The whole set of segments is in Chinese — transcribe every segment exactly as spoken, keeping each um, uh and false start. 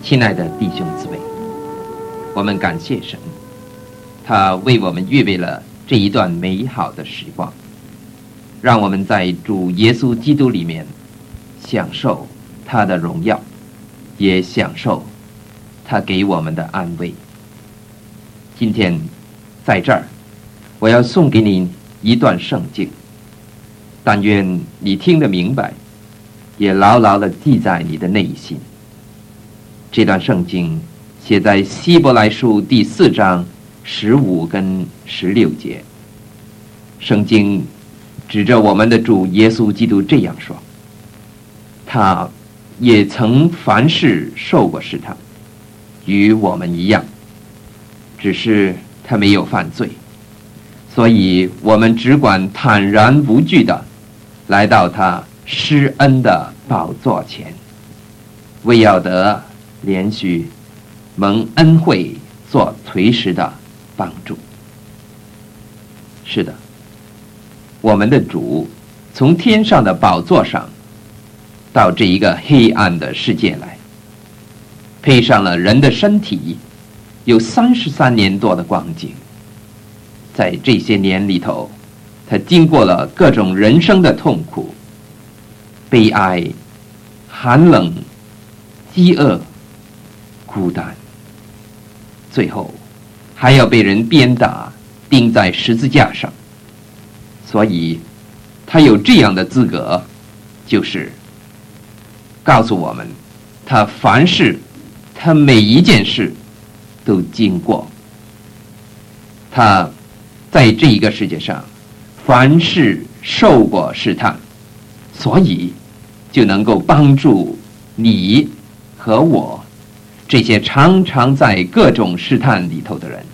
亲爱的弟兄姊妹，我们感谢神，他为我们预备了这一段美好的时光，让我们在主耶稣基督里面享受他的荣耀，也享受他给我们的安慰。今天在这儿，我要送给你一段圣经，但愿你听得明白，也牢牢地记在你的内心。这段圣经写在希伯来书第四章十五跟十六节。圣经指着我们的主耶稣基督这样说：他也曾凡事受过试探，与我们一样，只是他没有犯罪，所以我们只管坦然无惧的来到他施恩的宝座前，为要得连续蒙恩惠做随时的帮助。是的，我们的主从天上的宝座上到这一个黑暗的世界来，配上了人的身体，有三十三年多的光景。在这些年里头，他经过了各种人生的痛苦、悲哀、寒冷、饥饿、孤单，最后还要被人鞭打，钉在十字架上。所以他有这样的资格，就是告诉我们，他凡事，他每一件事都经过。他在这一个世界上凡事受过试探，所以就能够帮助你和我这些常常在各种试探里头的人。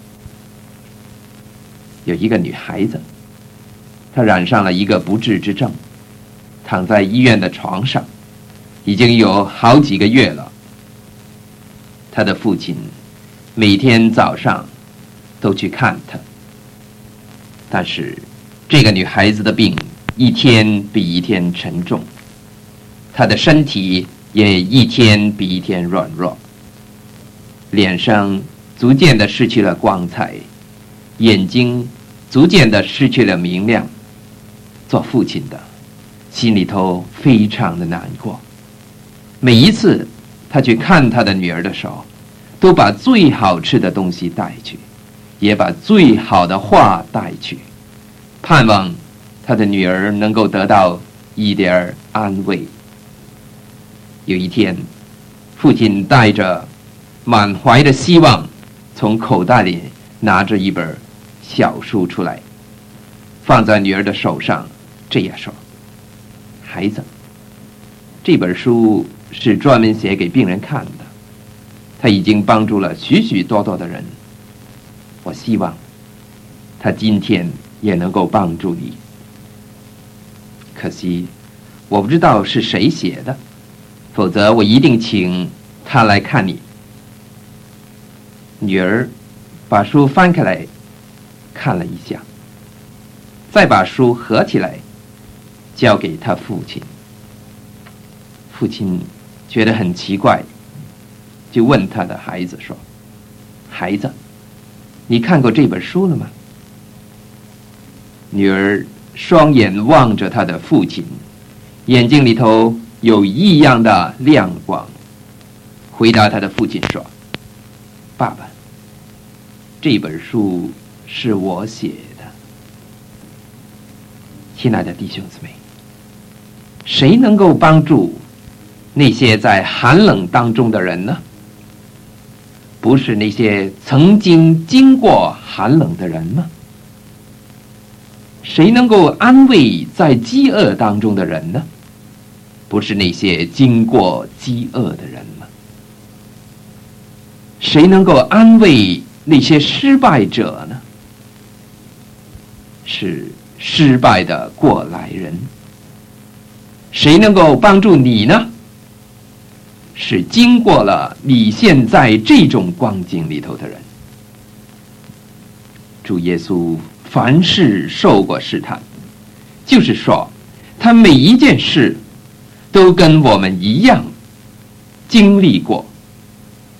有一个女孩子，她染上了一个不治之症，躺在医院的床上，已经有好几个月了。她的父亲每天早上都去看她，但是这个女孩子的病一天比一天沉重，她的身体也一天比一天软弱，脸上逐渐地失去了光彩，眼睛逐渐地失去了明亮。做父亲的心里头非常的难过，每一次他去看他的女儿的时候，都把最好吃的东西带去，也把最好的话带去，盼望他的女儿能够得到一点安慰。有一天，父亲带着满怀的希望，从口袋里拿着一本小书出来，放在女儿的手上，这样说：孩子，这本书是专门写给病人看的，他已经帮助了许许多多的人，我希望他今天也能够帮助你。可惜我不知道是谁写的，否则我一定请他来看你。女儿把书翻开来看了一下，再把书合起来交给他父亲。父亲觉得很奇怪，就问他的孩子说：孩子，你看过这本书了吗？女儿双眼望着他的父亲，眼睛里头有异样的亮光，回答他的父亲说：爸爸，这本书是我写的。亲爱的弟兄姊妹，谁能够帮助那些在寒冷当中的人呢？不是那些曾经经过寒冷的人吗？谁能够安慰在饥饿当中的人呢？不是那些经过饥饿的人吗？谁能够安慰那些失败者呢？是失败的过来人。谁能够帮助你呢？是经过了你现在这种光景里头的人。主耶稣凡事受过试探，就是说他每一件事都跟我们一样经历过，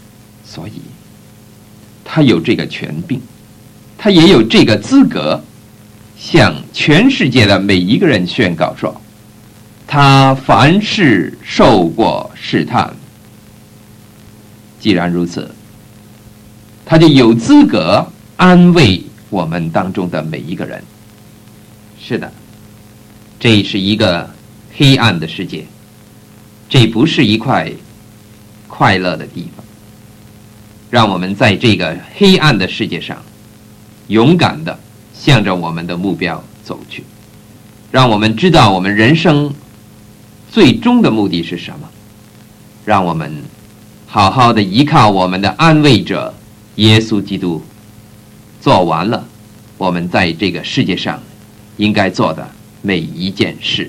所以他有这个权柄，他也有这个资格向全世界的每一个人宣告说，他凡事受过试探。既然如此，他就有资格安慰我们当中的每一个人。是的，这是一个黑暗的世界，这不是一块快乐的地方。让我们在这个黑暗的世界上勇敢地向着我们的目标走去，让我们知道我们人生最终的目的是什么，让我们好好的依靠我们的安慰者耶稣基督，做完了我们在这个世界上应该做的每一件事。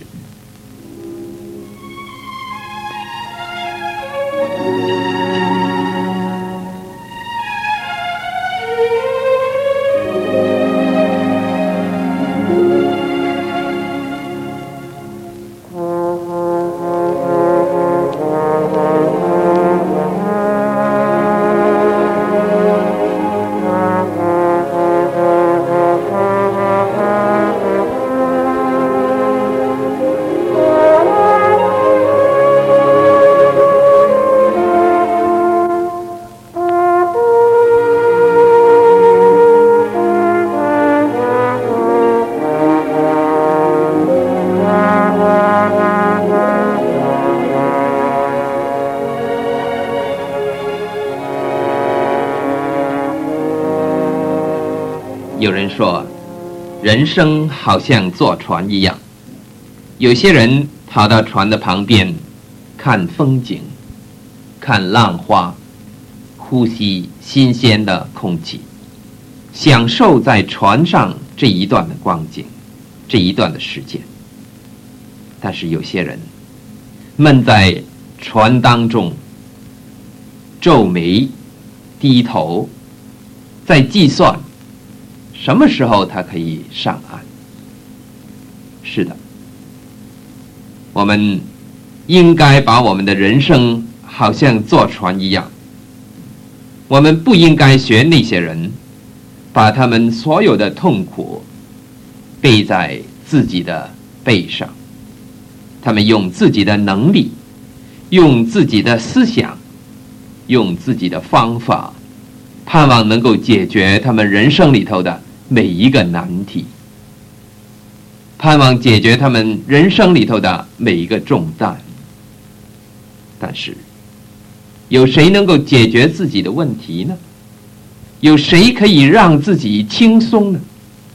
有人说，人生好像坐船一样，有些人跑到船的旁边看风景，看浪花，呼吸新鲜的空气，享受在船上这一段的光景，这一段的时间。但是有些人闷在船当中，皱眉低头，在计算什么时候他可以上岸。是的，我们应该把我们的人生好像坐船一样，我们不应该学那些人，把他们所有的痛苦背在自己的背上。他们用自己的能力，用自己的思想，用自己的方法，盼望能够解决他们人生里头的每一个难题，盼望解决他们人生里头的每一个重担。但是有谁能够解决自己的问题呢？有谁可以让自己轻松呢？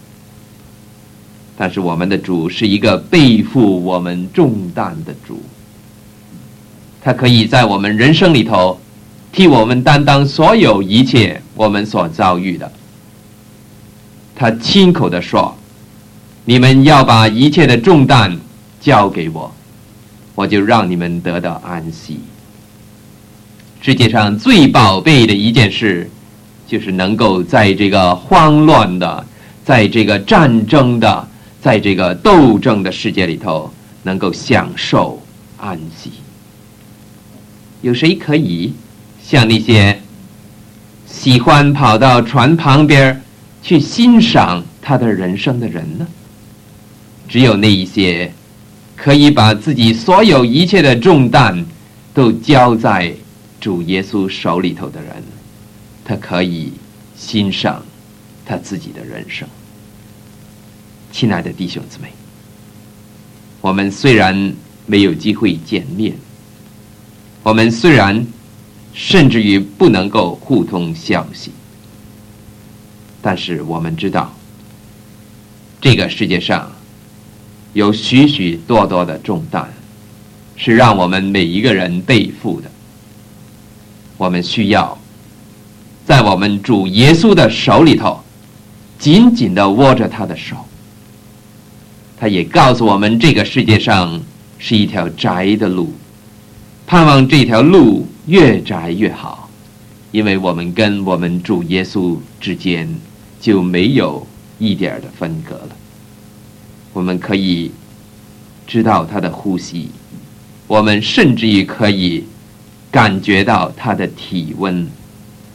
但是我们的主是一个背负我们重担的主，他可以在我们人生里头替我们担当所有一切我们所遭遇的。他亲口地说，你们要把一切的重担交给我，我就让你们得到安息。世界上最宝贝的一件事，就是能够在这个慌乱的，在这个战争的，在这个斗争的世界里头，能够享受安息。有谁可以像那些喜欢跑到船旁边去欣赏他的人生的人呢？只有那一些可以把自己所有一切的重担都交在主耶稣手里头的人，他可以欣赏他自己的人生。亲爱的弟兄姊妹，我们虽然没有机会见面，我们虽然甚至于不能够互通消息，但是我们知道，这个世界上有许许多多的重担是让我们每一个人背负的。我们需要在我们主耶稣的手里头紧紧地握着他的手。他也告诉我们，这个世界上是一条窄的路，盼望这条路越窄越好，因为我们跟我们主耶稣之间就没有一点的分隔了。我们可以知道他的呼吸，我们甚至于可以感觉到他的体温，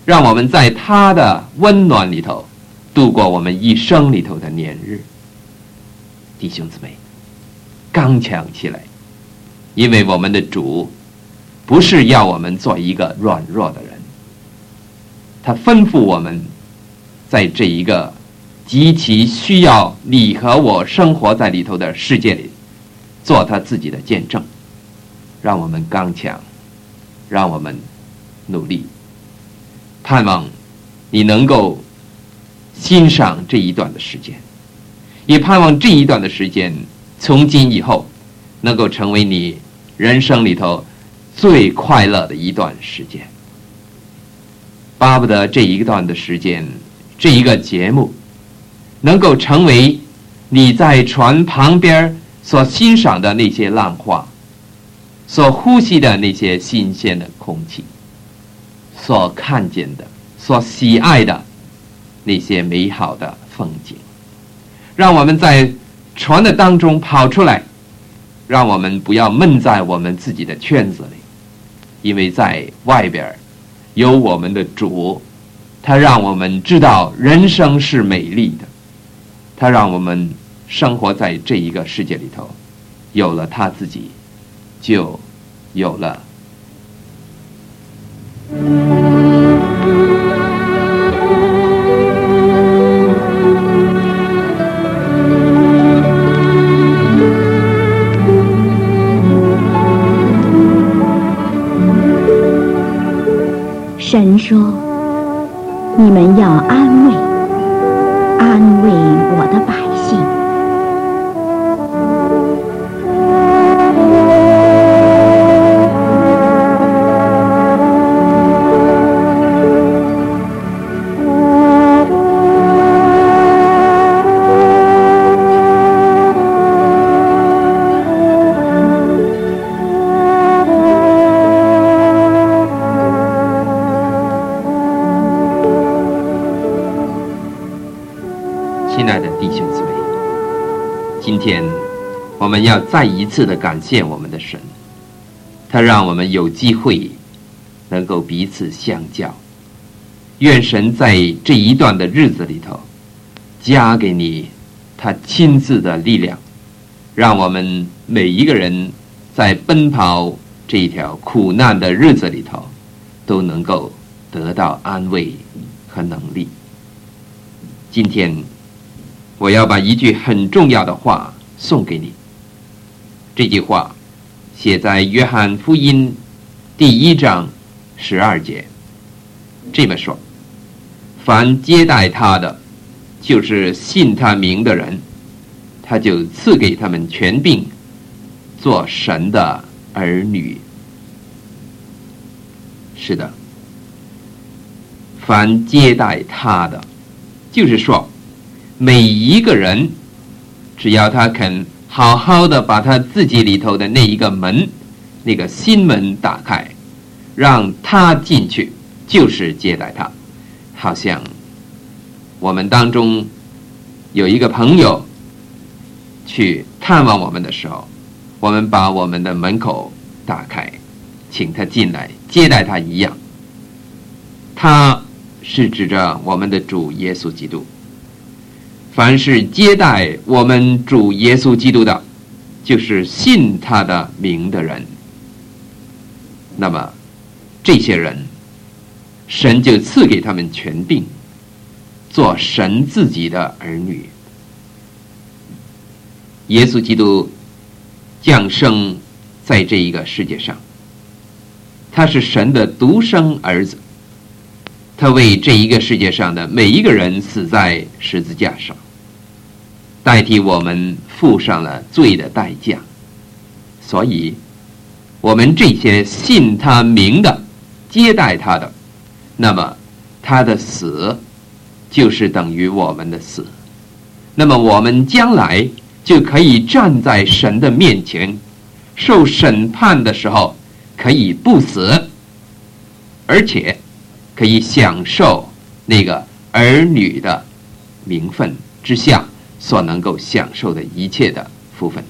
让我们在他的温暖里头度过我们一生里头的年日。弟兄姊妹，刚强起来，因为我们的主不是要我们做一个软弱的人，他吩咐我们在这一个极其需要你和我生活在里头的世界里做他自己的见证。让我们刚强，让我们努力，盼望你能够欣赏这一段的时间，也盼望这一段的时间从今以后能够成为你人生里头最快乐的一段时间。巴不得这一段的时间，这一个节目能够成为你在船旁边所欣赏的那些浪花，所呼吸的那些新鲜的空气，所看见的，所喜爱的那些美好的风景。让我们在船的当中跑出来，让我们不要闷在我们自己的圈子里，因为在外边有我们的主，他让我们知道人生是美丽的，他让我们生活在这一个世界里头，有了他自己就有了神说，你们要安慰安慰我的百姓。 亲爱的弟兄姊妹，今天我们要再一次的感谢我们的神，他让我们有机会能够彼此相交。愿神在这一段的日子里头加给你他亲自的力量，让我们每一个人在奔跑这一条苦难的日子里头都能够得到安慰和能力。今天我要把一句很重要的话送给你，这句话写在约翰福音第一章十二节，这么说：凡接待他的，就是信他名的人，他就赐给他们权柄，做神的儿女。是的，凡接待他的，就是说每一个人只要他肯好好的把他自己里头的那一个门，那个心门打开，让他进去，就是接待他。好像我们当中有一个朋友去探望我们的时候，我们把我们的门口打开，请他进来接待他一样。他是指着我们的主耶稣基督，凡是接待我们主耶稣基督的，就是信他的名的人。那么这些人，神就赐给他们权柄，做神自己的儿女。耶稣基督降生在这一个世界上，他是神的独生儿子，他为这一个世界上的每一个人死在十字架上，代替我们付上了罪的代价。所以我们这些信他名的，接待他的，那么他的死就是等于我们的死，那么我们将来就可以站在神的面前，受审判的时候可以不死，而且可以享受那个儿女的名分之下所能够享受的一切的福分。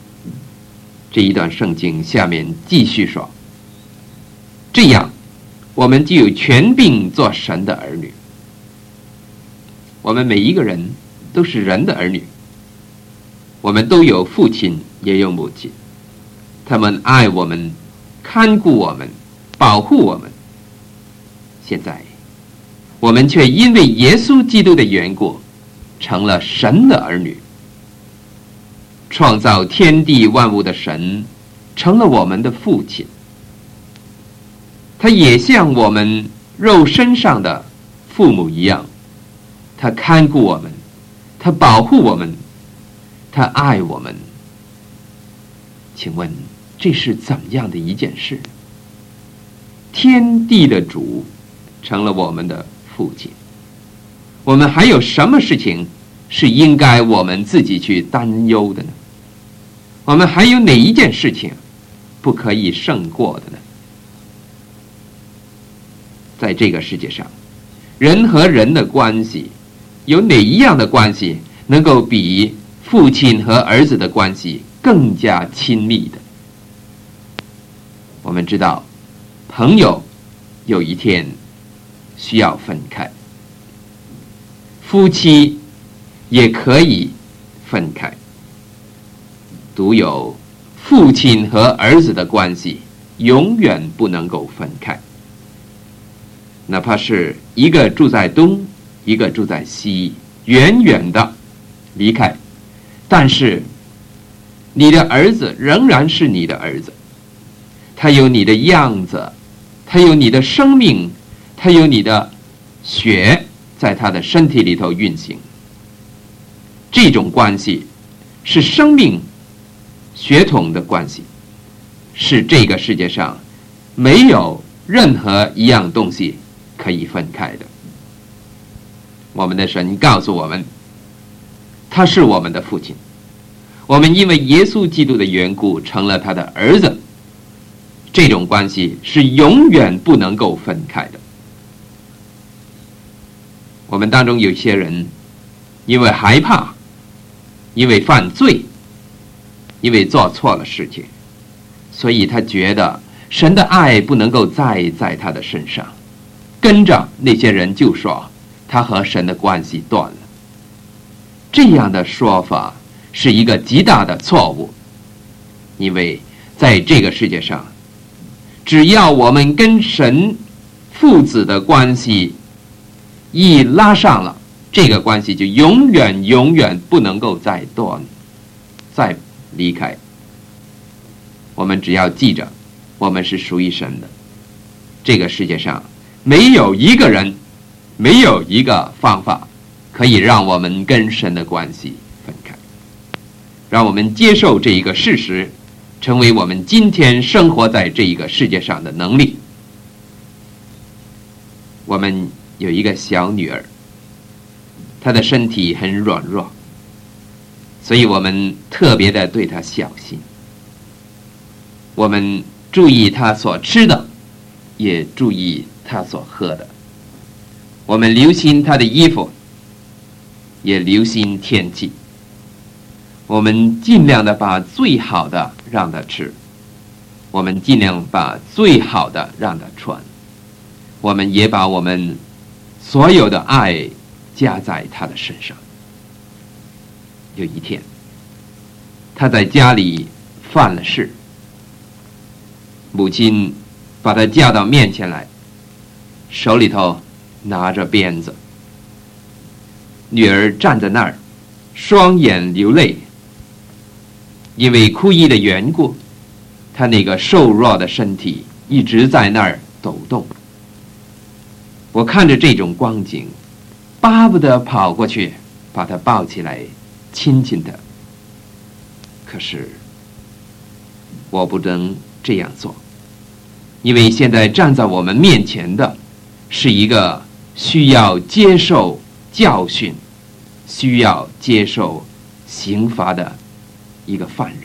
这一段圣经下面继续说，这样我们就有权柄做神的儿女。我们每一个人都是人的儿女，我们都有父亲也有母亲，他们爱我们，看顾我们，保护我们。现在我们却因为耶稣基督的缘故成了神的儿女。创造天地万物的神成了我们的父亲，他也像我们肉身上的父母一样，他看顾我们，他保护我们，他爱我们。请问这是怎样的一件事？天地的主成了我们的父亲，我们还有什么事情是应该我们自己去担忧的呢？我们还有哪一件事情不可以胜过的呢？在这个世界上，人和人的关系，有哪一样的关系能够比父亲和儿子的关系更加亲密的？我们知道，朋友有一天需要分开，夫妻也可以分开，独有父亲和儿子的关系永远不能够分开。哪怕是一个住在东，一个住在西，远远的离开，但是你的儿子仍然是你的儿子，他有你的样子，他有你的生命，他有你的血在他的身体里头运行。这种关系是生命血统的关系，是这个世界上没有任何一样东西可以分开的。我们的神告诉我们，他是我们的父亲，我们因为耶稣基督的缘故成了他的儿子，这种关系是永远不能够分开的。我们当中有些人因为害怕，因为犯罪，因为做错了事情，所以他觉得神的爱不能够再在他的身上，跟着那些人就说他和神的关系断了。这样的说法是一个极大的错误，因为在这个世界上，只要我们跟神父子的关系一拉上了，这个关系就永远永远不能够再断，再离开。我们只要记着，我们是属于神的。这个世界上没有一个人，没有一个方法可以让我们跟神的关系分开。让我们接受这一个事实，成为我们今天生活在这一个世界上的能力。我们有一个小女儿，她的身体很软弱，所以我们特别的对她小心。我们注意她所吃的，也注意她所喝的。我们留心她的衣服，也留心天气。我们尽量的把最好的让她吃，我们尽量把最好的让她穿。我们也把我们所有的爱加在她的身上。有一天，她在家里犯了事，母亲把她叫到面前来，手里头拿着鞭子。女儿站在那儿，双眼流泪，因为哭泣的缘故，她那个瘦弱的身体一直在那儿抖动。我看着这种光景，巴不得跑过去把她抱起来亲亲她，可是我不能这样做，因为现在站在我们面前的是一个需要接受教训、需要接受刑罚的一个犯人。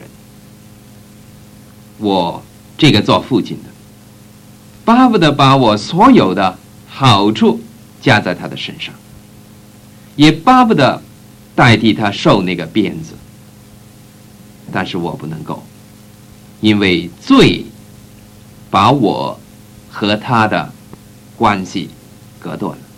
我这个做父亲的，巴不得把我所有的好处加在他的身上，也巴不得代替他受那个鞭子，但是我不能够，因为罪把我和他的关系隔断了。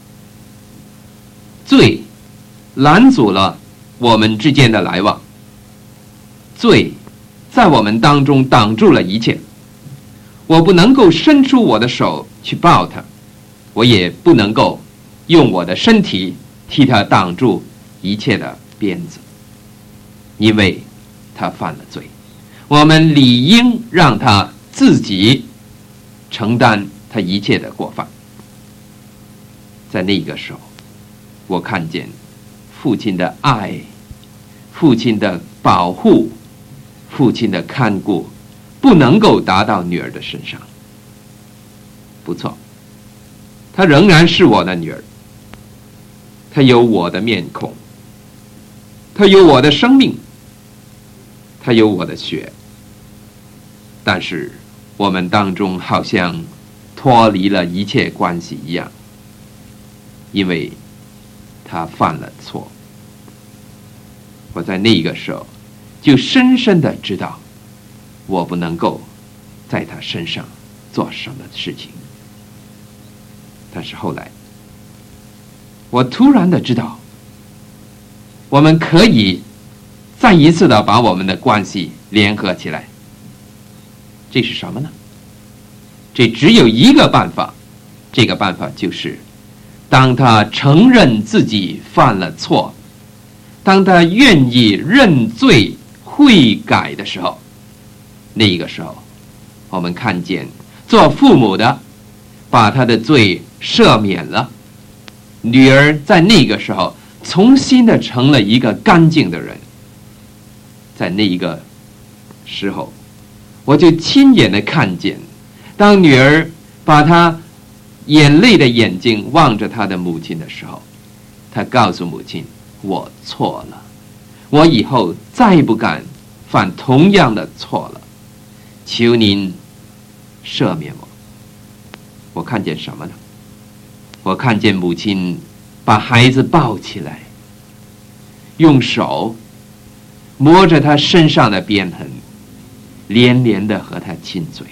罪拦阻了我们之间的来往，罪在我们当中挡住了一切。我不能够伸出我的手去抱他，我也不能够用我的身体替他挡住一切的鞭子，因为他犯了罪。我们理应让他自己承担他一切的过犯。在那个时候，我看见父亲的爱，父亲的保护，父亲的看顾不能够达到女儿的身上。不错，她仍然是我的女儿，她有我的面孔，她有我的生命，她有我的血，但是我们当中好像脱离了一切关系一样，因为她犯了错。我在那个时候就深深的知道，我不能够在她身上做什么事情。但是后来我突然的知道，我们可以再一次的把我们的关系联合起来。这是什么呢？这只有一个办法，这个办法就是当他承认自己犯了错，当他愿意认罪悔改的时候，那个时候我们看见做父母的把他的罪赦免了，女儿在那个时候重新的成了一个干净的人。在那一个时候，我就亲眼的看见，当女儿把她眼泪的眼睛望着她的母亲的时候，她告诉母亲，我错了，我以后再不敢犯同样的错了，求您赦免我。我看见什么呢？我看见母亲把孩子抱起来，用手摸着他身上的鞭痕，连连的和他亲嘴。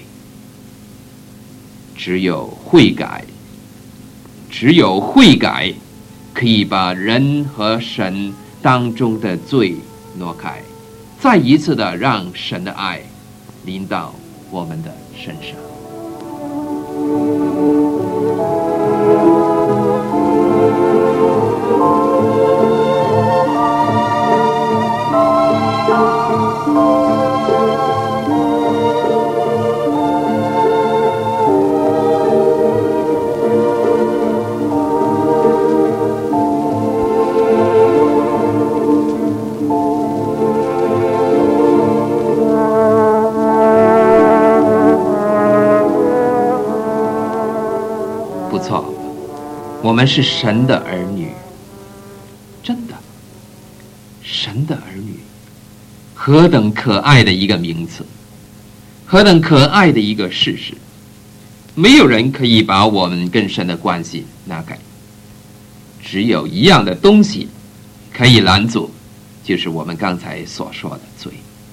只有悔改，只有悔改可以把人和神当中的罪挪开，再一次的让神的爱临到我们的身上。我们是神的儿女，真的，神的儿女，何等可爱的一个名词，何等可爱的一个事实。没有人可以把我们跟神的关系拿开，只有一样的东西可以拦阻，就是我们刚才所说的罪。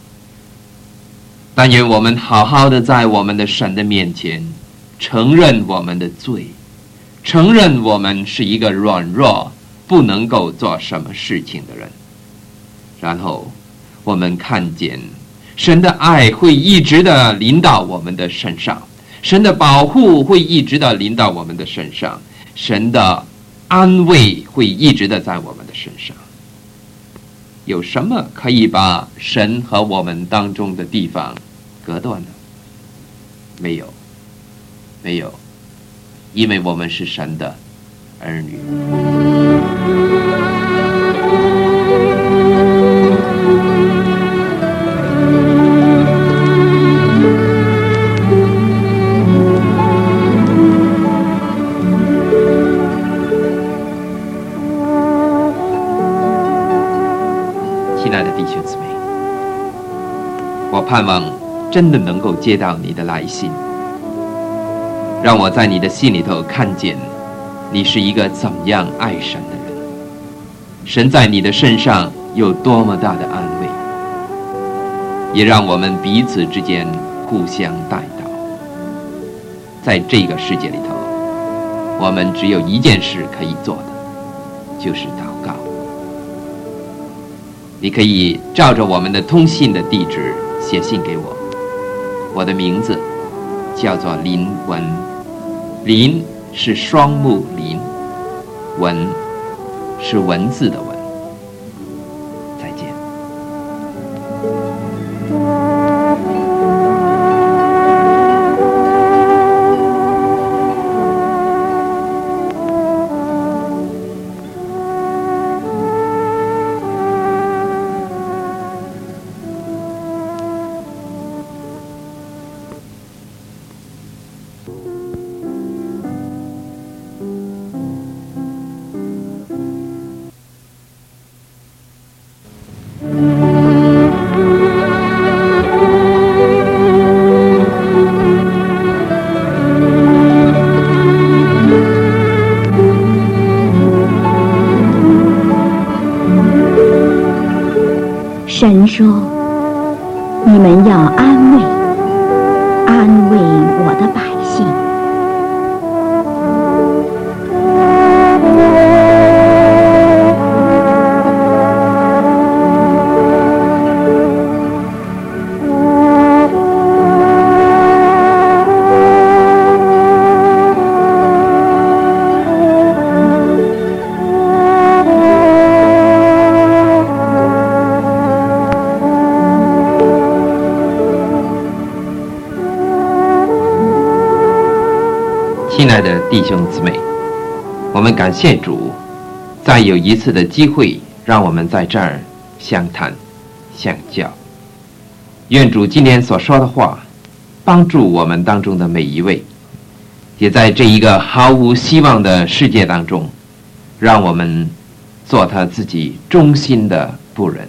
但愿我们好好的在我们的神的面前承认我们的罪，承认我们是一个软弱不能够做什么事情的人，然后我们看见神的爱会一直的临到我们的身上，神的保护会一直的临到我们的身上，神的安慰会一直的在我们的身上。有什么可以把神和我们当中的地方隔断呢？没有，没有，因为我们是神的儿女。亲爱的弟兄姊妹，我盼望真的能够接到你的来信，让我在你的心里头看见你是一个怎么样爱神的人，神在你的身上有多么大的安慰，也让我们彼此之间互相代祷。在这个世界里头， 我们只有一件事可以做的，就是祷告。你可以照着我们的通信的地址写信给我，我的名字叫做林文，林是双木林，文是文字的文。再见。 神说：“你们要安慰，安慰我的百姓。” 亲爱的弟兄姊妹，我们感谢主，再有一次的机会，让我们在这儿相谈相交。愿主今天所说的话，帮助我们当中的每一位，也在这一个毫无希望的世界当中，让我们做他自己忠心的仆人。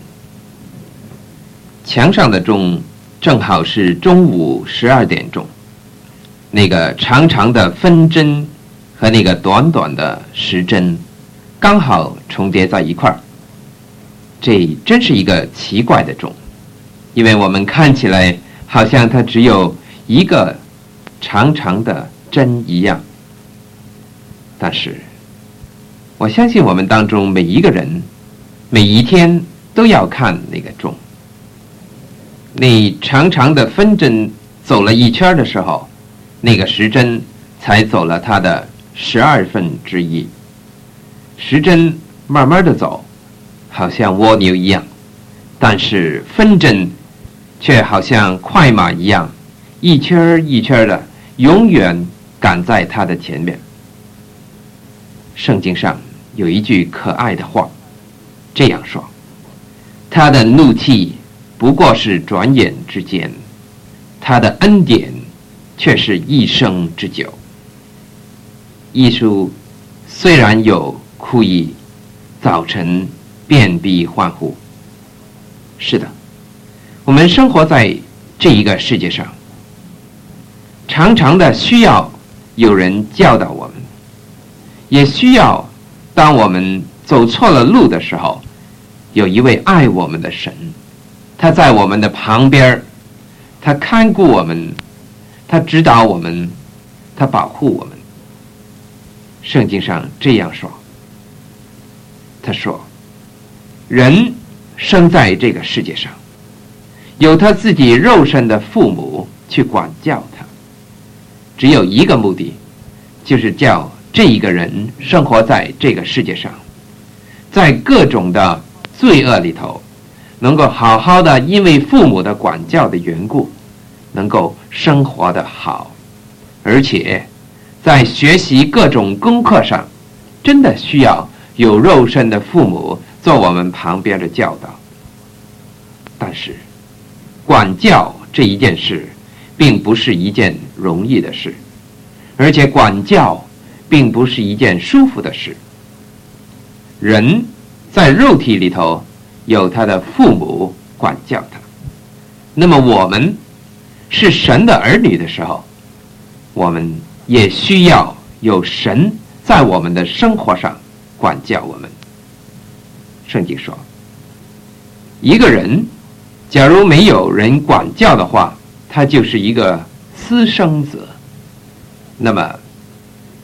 墙上的钟正好是中午十二点钟。那个长长的分针和那个短短的时针刚好重叠在一块儿，这真是一个奇怪的钟，因为我们看起来好像它只有一个长长的针一样。但是我相信我们当中每一个人每一天都要看那个钟，那长长的分针走了一圈的时候，那个时针才走了它的十二分之一。时针慢慢的走，好像蜗牛一样，但是分针却好像快马一样，一圈一圈的永远赶在它的前面。圣经上有一句可爱的话，这样说：他的怒气不过是转眼之间，他的恩典却是一生之久。艺术虽然有哭泣，早晨便必欢呼。是的，我们生活在这一个世界上，常常的需要有人教导我们，也需要当我们走错了路的时候，有一位爱我们的神，他在我们的旁边，他看顾我们，他指导我们，他保护我们。圣经上这样说，他说人生在这个世界上，有他自己肉身的父母去管教他，只有一个目的，就是叫这一个人生活在这个世界上，在各种的罪恶里头，能够好好的因为父母的管教的缘故，能够生活的好，而且在学习各种功课上，真的需要有肉身的父母做我们旁边的教导。但是管教这一件事并不是一件容易的事，而且管教并不是一件舒服的事。人在肉体里头有他的父母管教他，那么我们是神的儿女的时候，我们也需要有神在我们的生活上管教我们。圣经说，一个人假如没有人管教的话，他就是一个私生子。那么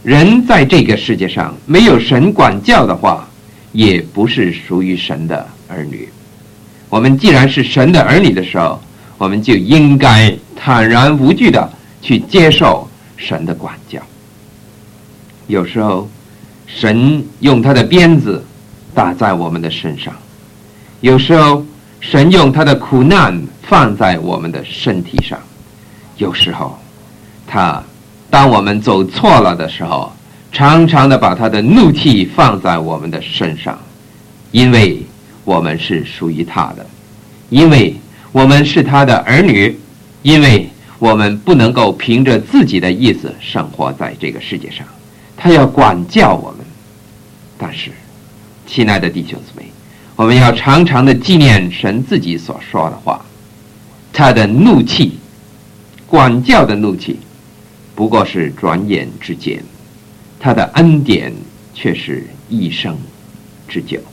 人在这个世界上没有神管教的话，也不是属于神的儿女。我们既然是神的儿女的时候，我们就应该坦然无惧的去接受神的管教。有时候神用他的鞭子打在我们的身上，有时候神用他的苦难放在我们的身体上，有时候他当我们走错了的时候，常常的把他的怒气放在我们的身上，因为我们是属于他的，因为我们是他的儿女，因为我们不能够凭着自己的意思生活在这个世界上，他要管教我们。但是亲爱的弟兄姊妹，我们要常常的纪念神自己所说的话，他的怒气，管教的怒气不过是转眼之间，他的恩典却是一生之久。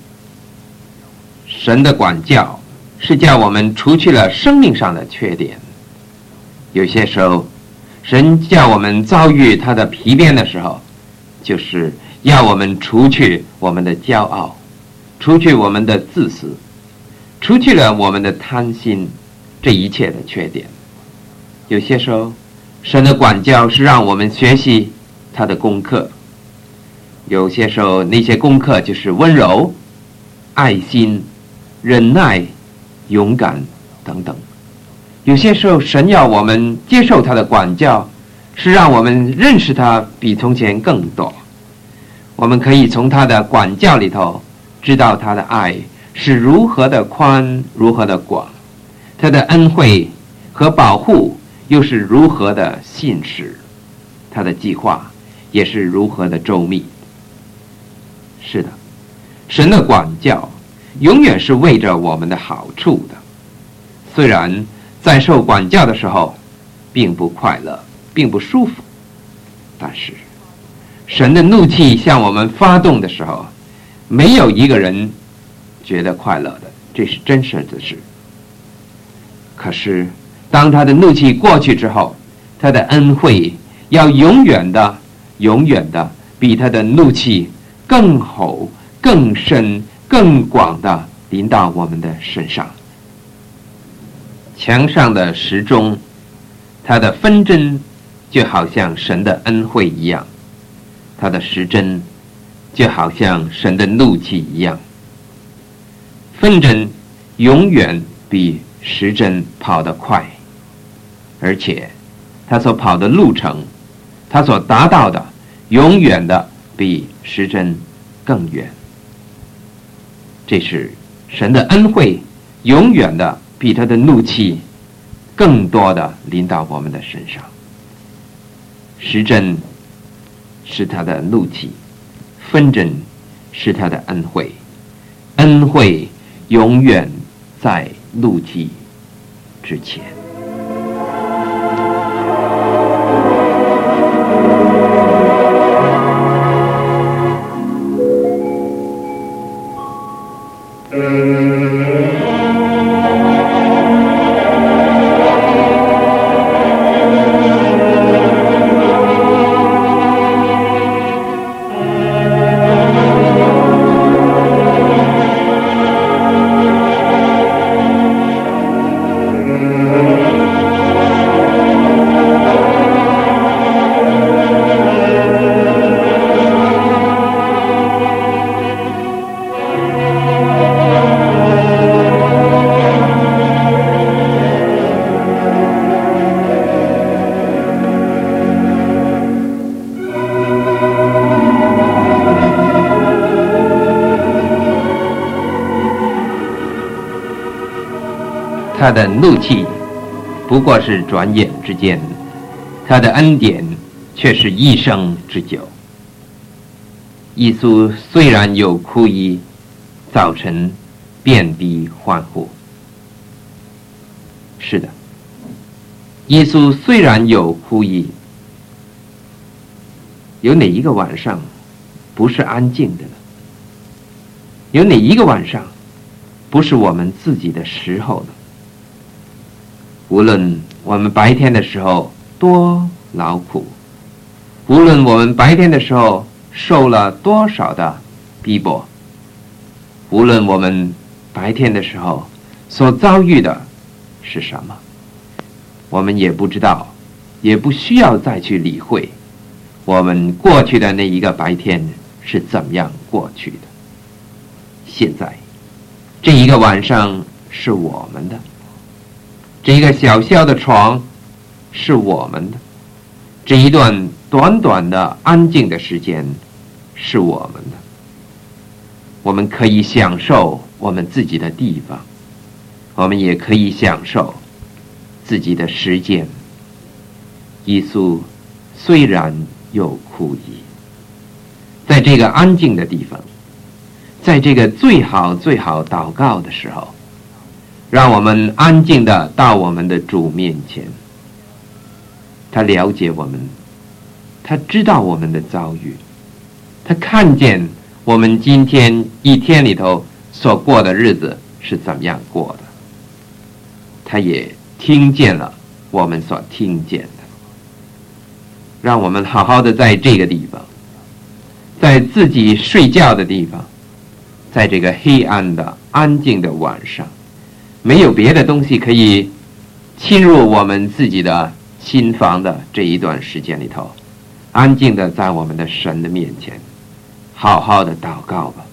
神的管教是叫我们除去了生命上的缺点。有些时候神叫我们遭遇他的皮鞭的时候，就是要我们除去我们的骄傲，除去我们的自私，除去了我们的贪心，这一切的缺点。有些时候神的管教是让我们学习他的功课，有些时候那些功课就是温柔、爱心、忍耐、勇敢等等。有些时候神要我们接受他的管教，是让我们认识他比从前更多。我们可以从他的管教里头知道他的爱是如何的宽，如何的广，他的恩惠和保护又是如何的信实，他的计划也是如何的周密。是的，神的管教永远是为着我们的好处的。虽然在受管教的时候并不快乐，并不舒服，但是神的怒气向我们发动的时候，没有一个人觉得快乐的，这是真实的事。可是当他的怒气过去之后，他的恩惠要永远的永远的比他的怒气更厚、更深、更广的临到我们的身上。墙上的时钟，它的分针就好像神的恩惠一样，它的时针就好像神的怒气一样。分针永远比时针跑得快，而且它所跑的路程，它所达到的永远的比时针更远。这是神的恩惠永远的比他的怒气更多的临到我们的身上。时针是他的怒气，分针是他的恩惠，恩惠永远在怒气之前。他的怒气不过是转眼之间，他的恩典却是一生之久。耶稣虽然有哭泣，早晨遍地欢呼。是的，耶稣虽然有哭泣，有哪一个晚上不是安静的呢？有哪一个晚上不是我们自己的时候呢？无论我们白天的时候多劳苦， 无论我们白天的时候受了多少的逼迫，无论我们白天的时候所遭遇的是什么，我们也不知道，也不需要再去理会我们过去的那一个白天是怎么样过去的。现在这一个晚上是我们的，这一个小小的床是我们的，这一段短短的安静的时间是我们的。我们可以享受我们自己的地方，我们也可以享受自己的时间。耶稣虽然有哭泣，在这个安静的地方，在这个最好最好祷告的时候，让我们安静的到我们的主面前。他了解我们，他知道我们的遭遇，他看见我们今天一天里头所过的日子是怎么样过的，他也听见了我们所听见的。让我们好好的在这个地方，在自己睡觉的地方，在这个黑暗的安静的晚上，没有别的东西可以侵入我们自己的心房的这一段时间里头，安静的在我们的神的面前好好的祷告吧。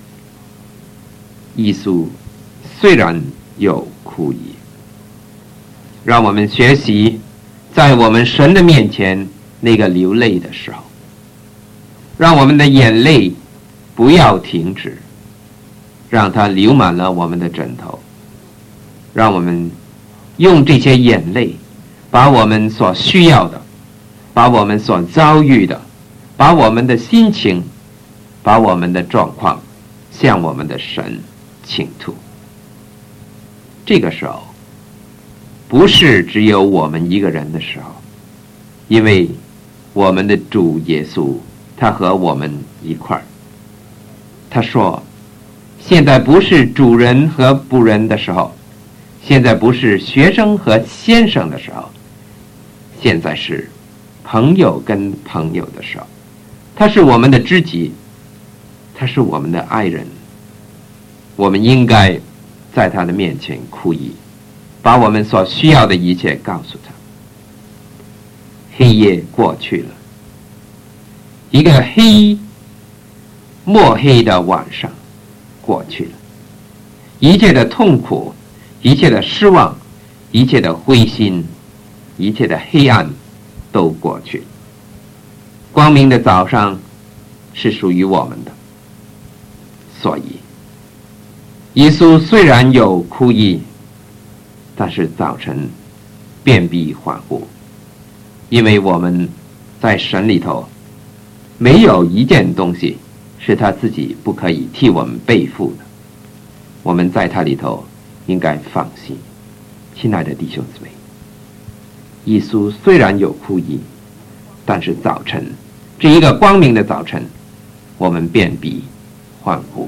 耶稣虽然有哭泣，让我们学习在我们神的面前那个流泪的时候，让我们的眼泪不要停止，让它流满了我们的枕头，让我们用这些眼泪把我们所需要的，把我们所遭遇的，把我们的心情，把我们的状况向我们的神倾吐。这个时候不是只有我们一个人的时候，因为我们的主耶稣他和我们一块儿。他说现在不是主人和仆人的时候，现在不是学生和先生的时候，现在是朋友跟朋友的时候。他是我们的知己，他是我们的爱人，我们应该在他的面前哭泣，把我们所需要的一切告诉他。黑夜过去了，一个黑墨黑的晚上过去了，一切的痛苦，一切的失望，一切的灰心，一切的黑暗都过去了。光明的早上是属于我们的，所以耶稣虽然有哭泣，但是早晨便必欢呼，因为我们在神里头没有一件东西是他自己不可以替我们背负的，我们在他里头应该放心。亲爱的弟兄姊妹，耶稣虽然有哭泣，但是早晨这一个光明的早晨，我们便必欢呼。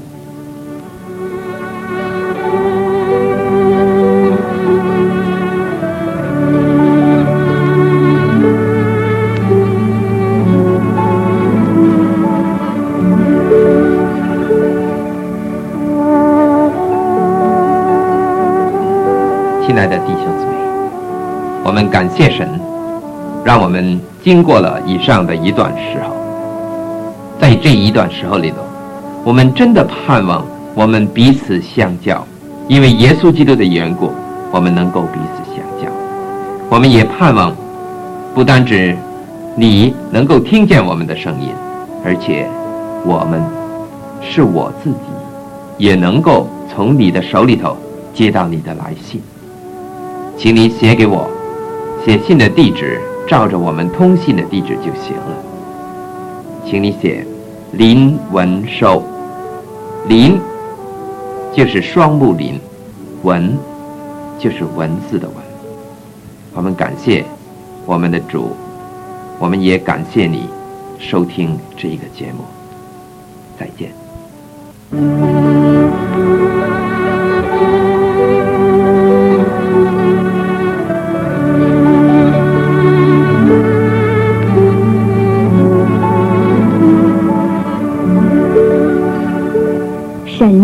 亲爱的弟兄姊妹，我们感谢神，让我们经过了以上的一段时候，在这一段时候里头，我们真的盼望我们彼此相交，因为耶稣基督的缘故，我们能够彼此相交。我们也盼望不单指你能够听见我们的声音，而且我们是我自己也能够从你的手里头接到你的来信。请你写给我，写信的地址照着我们通信的地址就行了。请你写林文寿，林就是双木林，文就是文字的文。我们感谢我们的主，我们也感谢你收听这一个节目。再见。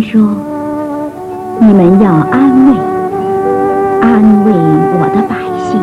说：你们要安慰安慰我的百姓。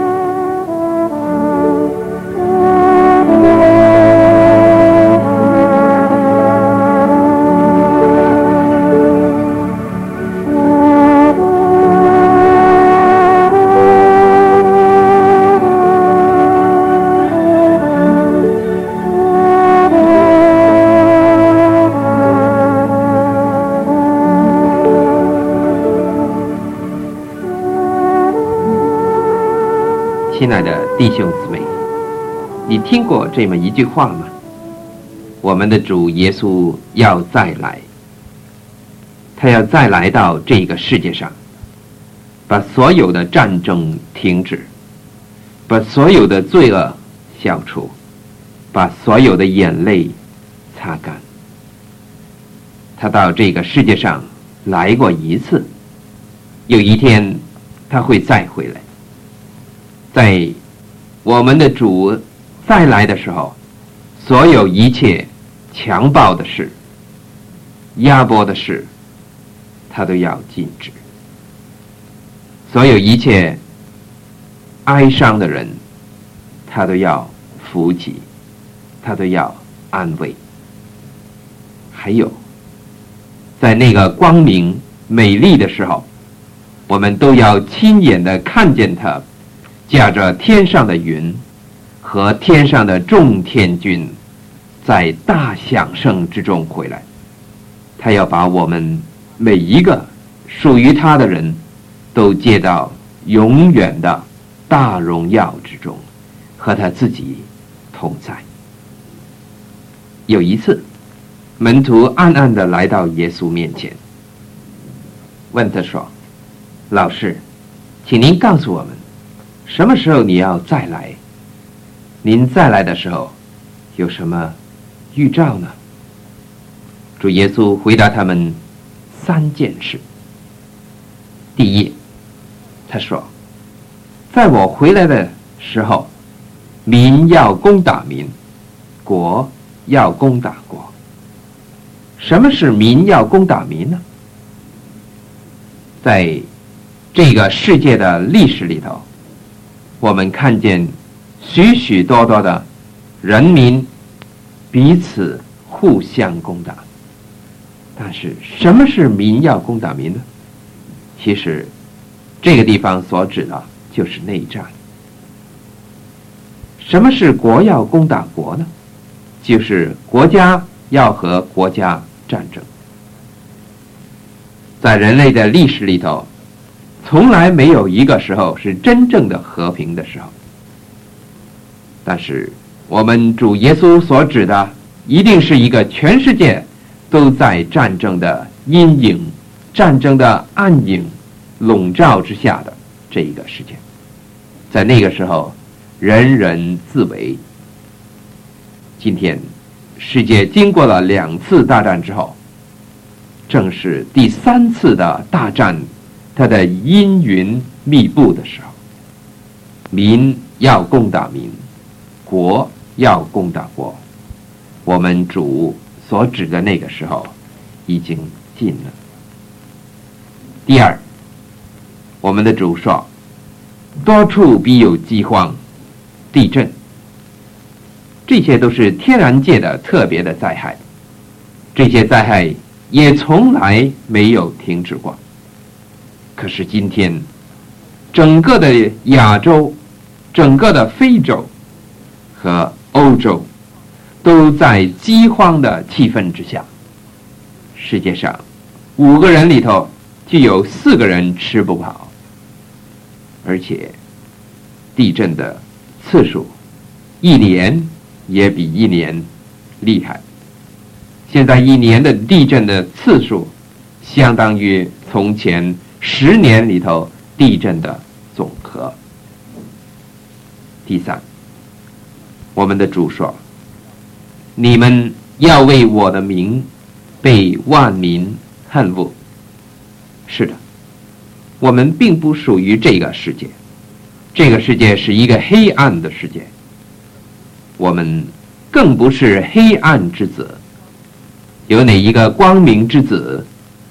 亲爱的弟兄姊妹，你听过这么一句话吗？我们的主耶稣要再来，他要再来到这个世界上，把所有的战争停止，把所有的罪恶消除，把所有的眼泪擦干。他到这个世界上来过一次，有一天他会再回来。在我们的主再来的时候，所有一切强暴的事、压迫的事，他都要禁止；所有一切哀伤的人，他都要扶起，他都要安慰。还有，在那个光明美丽的时候，我们都要亲眼的看见他驾着天上的云和天上的众天军，在大响声之中回来。他要把我们每一个属于他的人都接到永远的大荣耀之中，和他自己同在。有一次，门徒暗暗地来到耶稣面前，问他说：老师，请您告诉我们，什么时候你要再来？您再来的时候有什么预兆呢？主耶稣回答他们三件事。第一，他说：在我回来的时候，民要攻打民，国要攻打国。什么是民要攻打民呢？在这个世界的历史里头，我们看见许许多多的人民彼此互相攻打。但是什么是民要攻打民呢？其实这个地方所指的就是内战。什么是国要攻打国呢？就是国家要和国家战争。在人类的历史里头，从来没有一个时候是真正的和平的时候。但是我们主耶稣所指的，一定是一个全世界都在战争的阴影、战争的暗影笼罩之下的这一个世界。在那个时候，人人自危。今天世界经过了两次大战之后，正是第三次的大战它的阴云密布的时候。民要攻打民，国要攻打国。我们主所指的那个时候已经近了。第二，我们的主说，多处必有饥荒、地震，这些都是天然界的特别的灾害，这些灾害也从来没有停止过。可是今天整个的亚洲、整个的非洲和欧洲都在饥荒的气氛之下。世界上五个人里头就有四个人吃不饱，而且地震的次数一年也比一年厉害。现在一年的地震的次数相当于从前十年里头地震的总和。第三，我们的主说，你们要为我的名被万民恨恶。是的，我们并不属于这个世界，这个世界是一个黑暗的世界，我们更不是黑暗之子。有哪一个光明之子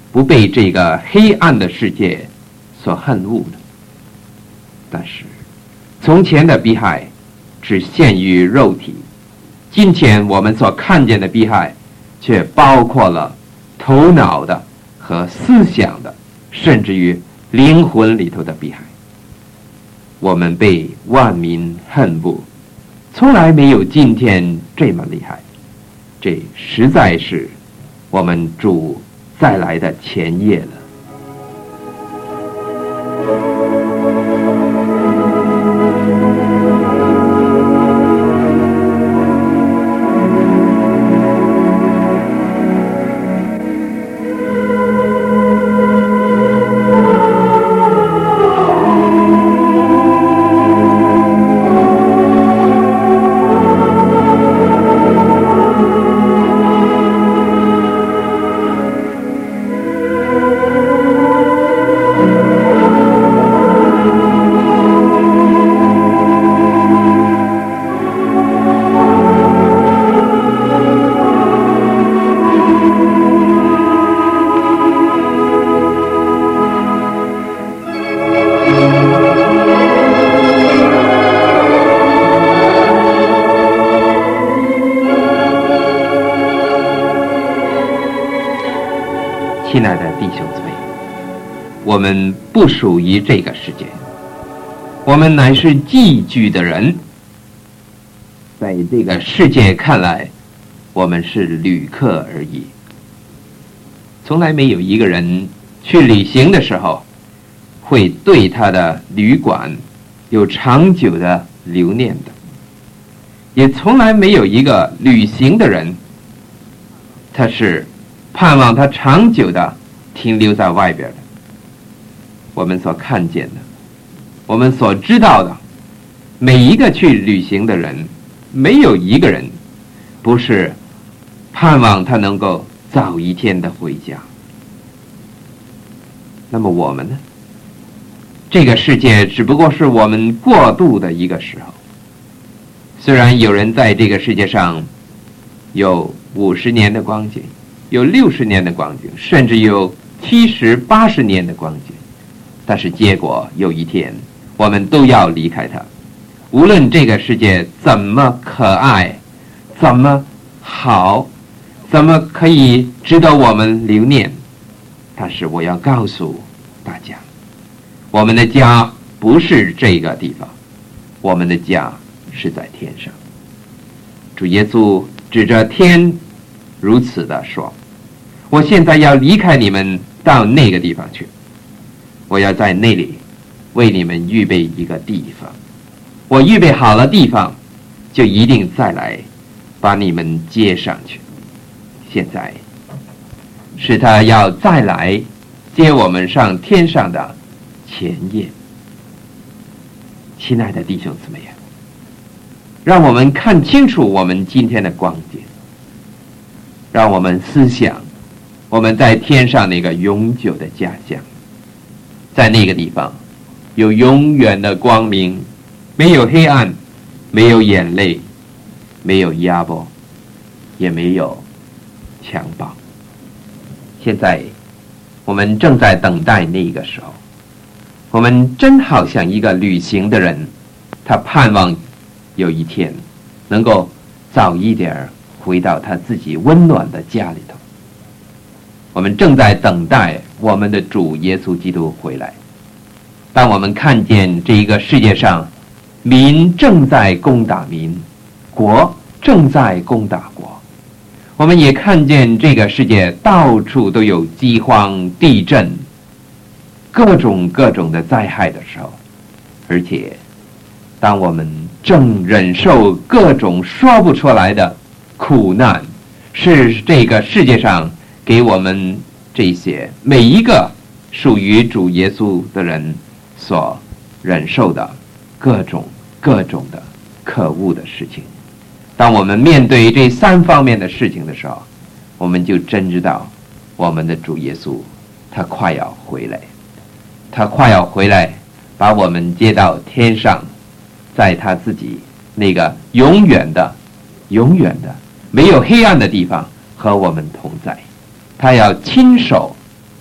不被这个黑暗的世界所恨恶的。但是从前的逼害只限于肉体，今天我们所看见的逼害却包括了头脑的和思想的，甚至于灵魂里头的逼害。我们被万民恨恶，从来没有今天这么厉害。这实在是我们主再来的前夜了。亲爱的弟兄姊妹，我们不属于这个世界，我们乃是寄居的人。在这个世界看来，我们是旅客而已。从来没有一个人去旅行的时候会对他的旅馆有长久的留念的，也从来没有一个旅行的人他是盼望他长久的停留在外边的。我们所看见的，我们所知道的，每一个去旅行的人，没有一个人不是盼望他能够早一天的回家。那么我们呢？这个世界只不过是我们过渡的一个时候。虽然有人在这个世界上有五十年的光景，有六十年的光景，甚至有七十八十年的光景，但是结果有一天我们都要离开它。无论这个世界怎么可爱，怎么好，怎么可以值得我们留念，但是我要告诉大家，我们的家不是这个地方，我们的家是在天上。主耶稣指着天如此的说，我现在要离开你们到那个地方去，我要在那里为你们预备一个地方，我预备好了地方，就一定再来把你们接上去。现在是他要再来接我们上天上的前夜。亲爱的弟兄姊妹啊，让我们看清楚我们今天的光景，让我们思想我们在天上那个永久的家乡。在那个地方有永远的光明，没有黑暗，没有眼泪，没有压迫，也没有强暴。现在我们正在等待那个时候，我们真好像一个旅行的人，他盼望有一天能够早一点回到他自己温暖的家里头。我们正在等待我们的主耶稣基督回来。当我们看见这一个世界上民正在攻打民，国正在攻打国，我们也看见这个世界到处都有饥荒、地震，各种各种的灾害的时候，而且当我们正忍受各种说不出来的苦难，是这个世界上给我们这些每一个属于主耶稣的人所忍受的各种各种的可恶的事情。当我们面对这三方面的事情的时候，我们就真知道我们的主耶稣他快要回来，他快要回来把我们接到天上，在他自己那个永远的永远的没有黑暗的地方和我们同在。他要亲手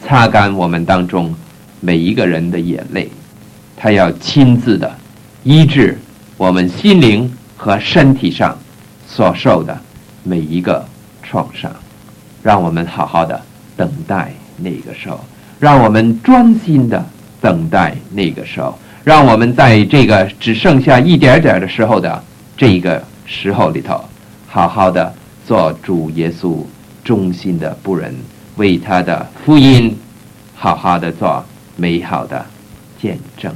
擦干我们当中每一个人的眼泪，他要亲自的医治我们心灵和身体上所受的每一个创伤，让我们好好的等待那个时候，让我们专心的等待那个时候，让我们在这个只剩下一点点的时候的这个时候里头，好好的做主耶稣忠心的仆人，为他的福音好好的做美好的见证。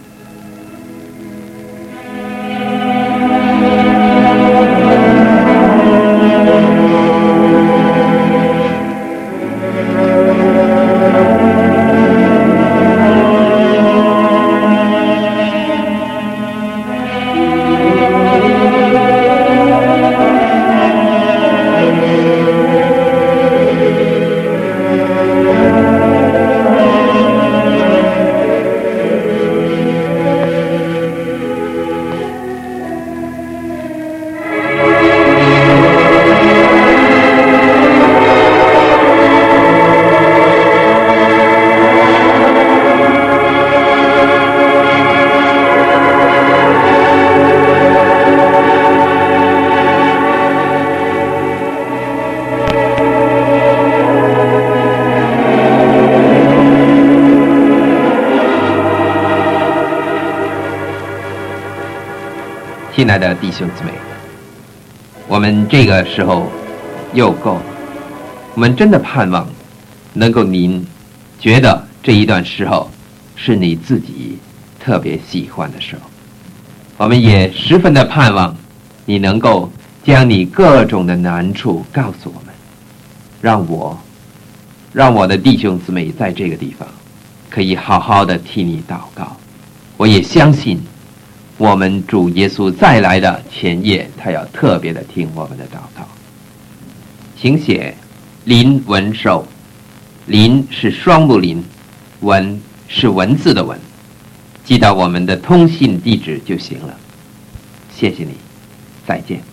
亲爱的弟兄姊妹，我们这个时候又够了，我们真的盼望能够您觉得这一段时候是你自己特别喜欢的时候，我们也十分的盼望你能够将你各种的难处告诉我们，让我让我的弟兄姊妹在这个地方可以好好的替你祷告。我也相信我们主耶稣再来的前夜，他要特别的听我们的祷告。请写林文寿，林是双木林，文是文字的文，寄到我们的通信地址就行了。谢谢你，再见。